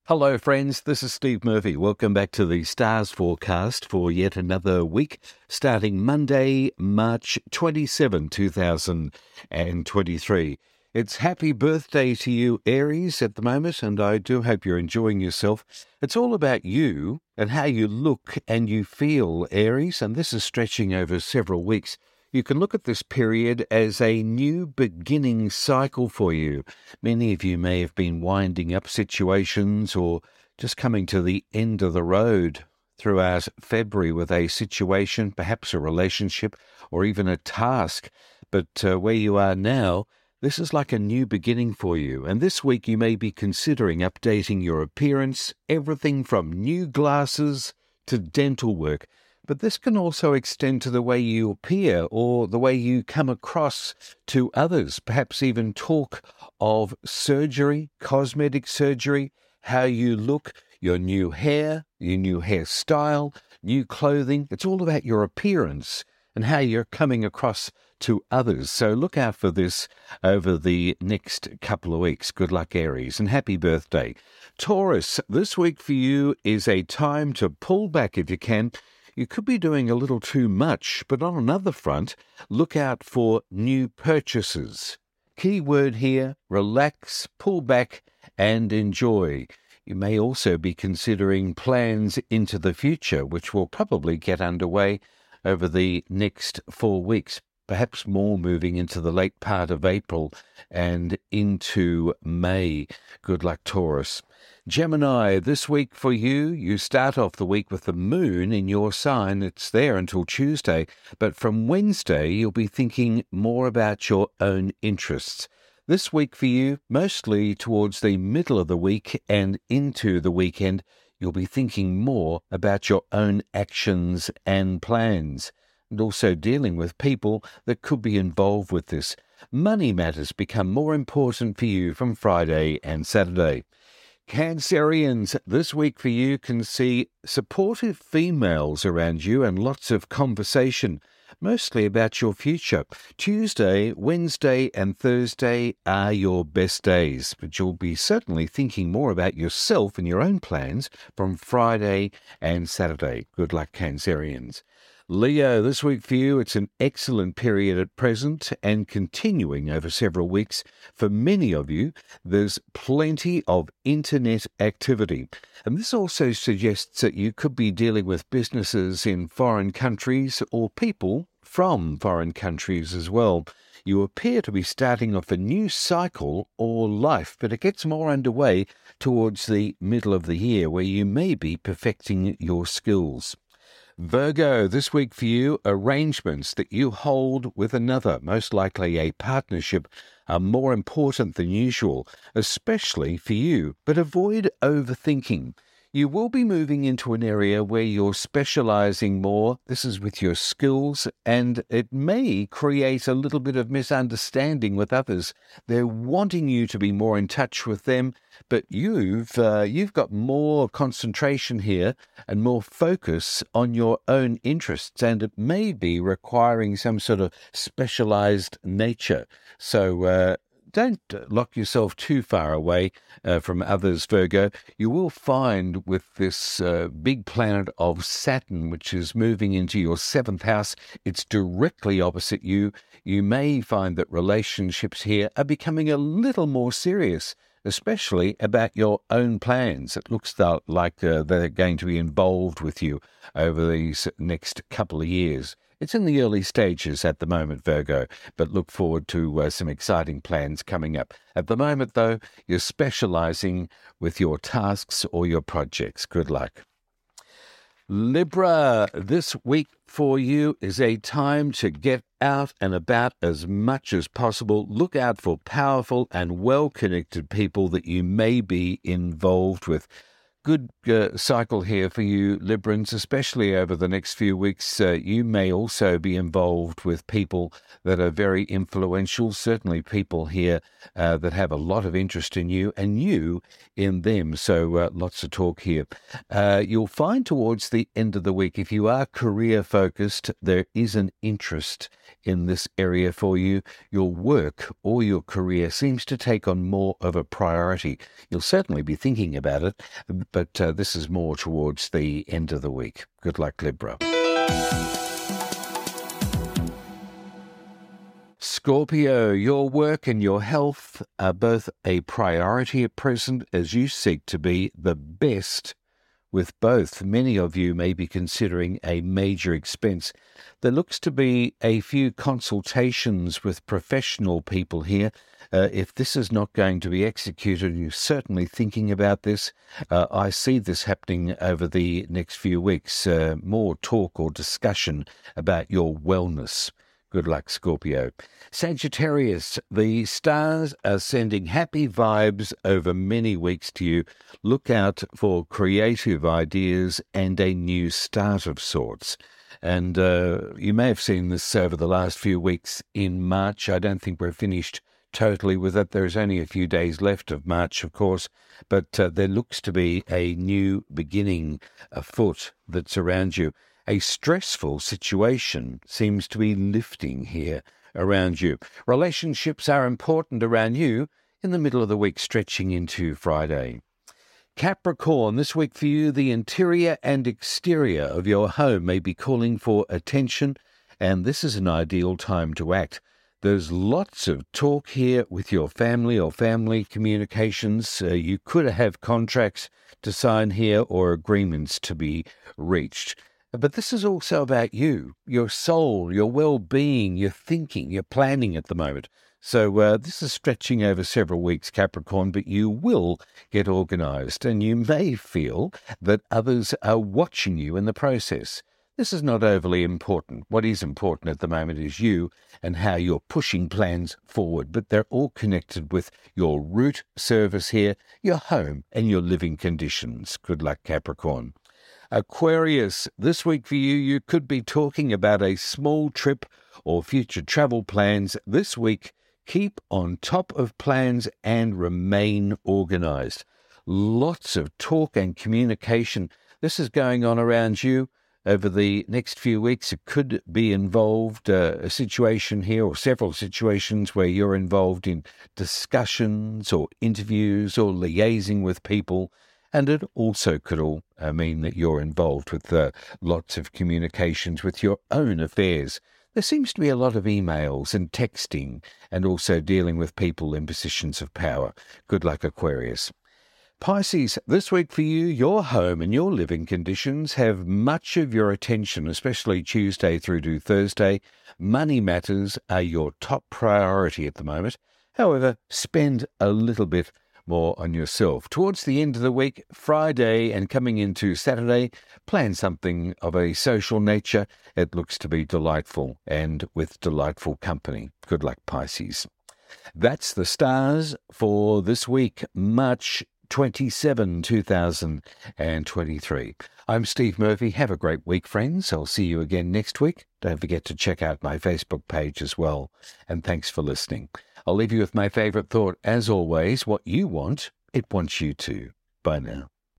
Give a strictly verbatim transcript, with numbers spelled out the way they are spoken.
Hello, friends. This is Steve Murphy. Welcome back to the Stars Forecast for yet another week, starting Monday, March twenty-seventh, two thousand twenty-three. It's happy birthday to you, Aries, at the moment, and I do hope you're enjoying yourself. It's all about you and how you look and you feel, Aries, and this is stretching over several weeks. You can look at this period as a new beginning cycle for you. Many of you may have been winding up situations or just coming to the end of the road throughout February with a situation, perhaps a relationship or even a task. But uh, where you are now, this is like a new beginning for you. And this week you may be considering updating your appearance, everything from new glasses to dental work. But this can also extend to the way you appear or the way you come across to others, perhaps even talk of surgery, cosmetic surgery, how you look, your new hair, your new hairstyle, new clothing. It's all about your appearance and how you're coming across to others. So look out for this over the next couple of weeks. Good luck, Aries, and happy birthday. Taurus, this week for you is a time to pull back if you can. You could be doing a little too much, but on another front, look out for new purchases. Key word here, relax, pull back, and enjoy. You may also be considering plans into the future, which will probably get underway over the next four weeks, perhaps more moving into the late part of April and into May. Good luck, Taurus. Gemini, this week for you, you start off the week with the moon in your sign. It's there until Tuesday, but from Wednesday, you'll be thinking more about your own interests. This week for you, mostly towards the middle of the week and into the weekend, you'll be thinking more about your own actions and plans, and also dealing with people that could be involved with this. Money matters become more important for you from Friday and Saturday. Cancerians, this week for you can see supportive females around you and lots of conversation, mostly about your future. Tuesday, Wednesday and Thursday are your best days, but you'll be certainly thinking more about yourself and your own plans from Friday and Saturday. Good luck, Cancerians. Leo, this week for you, it's an excellent period at present and continuing over several weeks. For many of you, there's plenty of internet activity. And this also suggests that you could be dealing with businesses in foreign countries or people from foreign countries as well. You appear to be starting off a new cycle or life, but it gets more underway towards the middle of the year where you may be perfecting your skills. Virgo, this week for you, arrangements that you hold with another, most likely a partnership, are more important than usual, especially for you. But avoid overthinking. You will be moving into an area where you're specializing more. This is with your skills, and it may create a little bit of misunderstanding with others. They're wanting you to be more in touch with them, but you've uh, you've got more concentration here and more focus on your own interests, and it may be requiring some sort of specialized nature. So uh, don't lock yourself too far away uh, from others, Virgo. You will find with this uh, big planet of Saturn, which is moving into your seventh house, it's directly opposite you. You may find that relationships here are becoming a little more serious, especially about your own plans. It looks like uh, they're going to be involved with you over these next couple of years. It's in the early stages at the moment, Virgo, but look forward to uh, some exciting plans coming up. At the moment, though, you're specializing with your tasks or your projects. Good luck. Libra, this week for you is a time to get out and about as much as possible. Look out for powerful and well-connected people that you may be involved with. good uh, cycle here for you, Librans, especially over the next few weeks. Uh, you may also be involved with people that are very influential, certainly people here uh, that have a lot of interest in you and you in them. So uh, lots of talk here. Uh, you'll find towards the end of the week, if you are career focused, there is an interest in this area for you. Your work or your career seems to take on more of a priority. You'll certainly be thinking about it, but uh, this is more towards the end of the week. Good luck, Libra. Scorpio, your work and your health are both a priority at present as you seek to be the best with both. Many of you may be considering a major expense. There looks to be a few consultations with professional people here. Uh, if this is not going to be executed, you're certainly thinking about this. Uh, I see this happening over the next few weeks. Uh, more talk or discussion about your wellness. Good luck, Scorpio. Sagittarius, the stars are sending happy vibes over many weeks to you. Look out for creative ideas and a new start of sorts. And uh, you may have seen this over the last few weeks in March. I don't think we're finished totally with it. There's only a few days left of March, of course, but uh, there looks to be a new beginning afoot that's around you. A stressful situation seems to be lifting here around you. Relationships are important around you in the middle of the week, stretching into Friday. Capricorn, this week for you, the interior and exterior of your home may be calling for attention, and this is an ideal time to act. There's lots of talk here with your family or family communications. Uh, you could have contracts to sign here or agreements to be reached. But this is also about you, your soul, your well-being, your thinking, your planning at the moment. So uh, this is stretching over several weeks, Capricorn, but you will get organised, and you may feel that others are watching you in the process. This is not overly important. What is important at the moment is you and how you're pushing plans forward, but they're all connected with your root service here, your home, and your living conditions. Good luck, Capricorn. Aquarius, this week for you, you could be talking about a small trip or future travel plans this week. Keep on top of plans and remain organised. Lots of talk and communication. This is going on around you over the next few weeks. It could be involved, uh, a situation here or several situations where you're involved in discussions or interviews or liaising with people. And it also could all uh, mean that you're involved with uh, lots of communications with your own affairs. There seems to be a lot of emails and texting and also dealing with people in positions of power. Good luck, Aquarius. Pisces, this week for you, your home and your living conditions have much of your attention, especially Tuesday through to Thursday. Money matters are your top priority at the moment. However, spend a little bit more on yourself. Towards the end of the week, Friday and coming into Saturday, plan something of a social nature. It looks to be delightful and with delightful company. Good luck, Pisces. That's the stars for this week, March twenty-seventh, two thousand twenty-three. I'm Steve Murphy. Have a great week, friends. I'll see you again next week. Don't forget to check out my Facebook page as well. And thanks for listening. I'll leave you with my favourite thought. As always, what you want, it wants you to. Bye now.